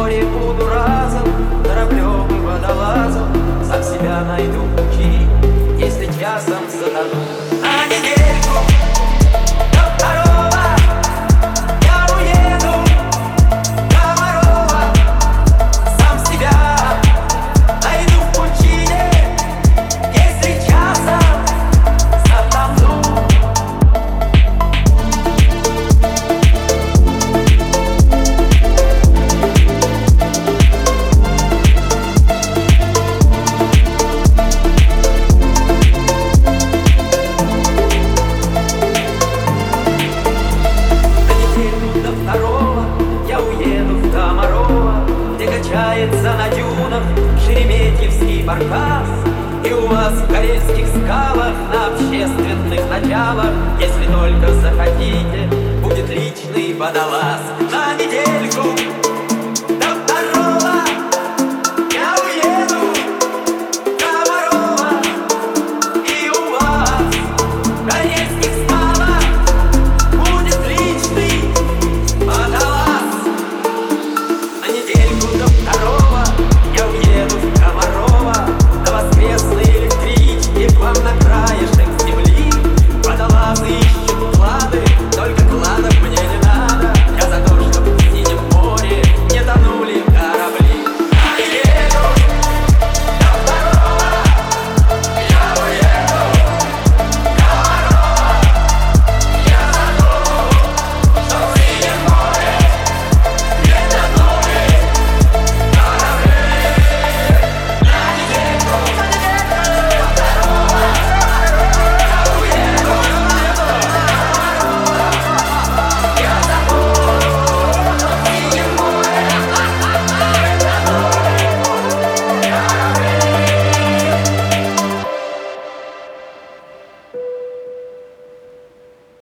море буду разом, кораблем и водолазом, сам себя найду пути, если часом затону. На недельку до второго я уеду Комарова, сам себя найду в пучине, если часом затону. Я уеду в Комарова, где качается на дюнах Шереметьевский баркас. И у вас в карельских скалах, на общественных началах, если только захотите, будет личный водолаз. На недельку